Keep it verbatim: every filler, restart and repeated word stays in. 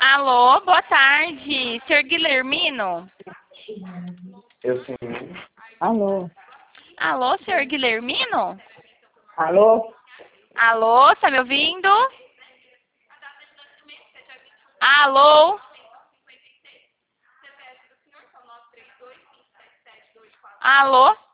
Alô, boa tarde. senhor Guilhermino? Eu sim. Alô? Alô, senhor Guilhermino? Alô? Alô, tá me ouvindo? Alô? Alô?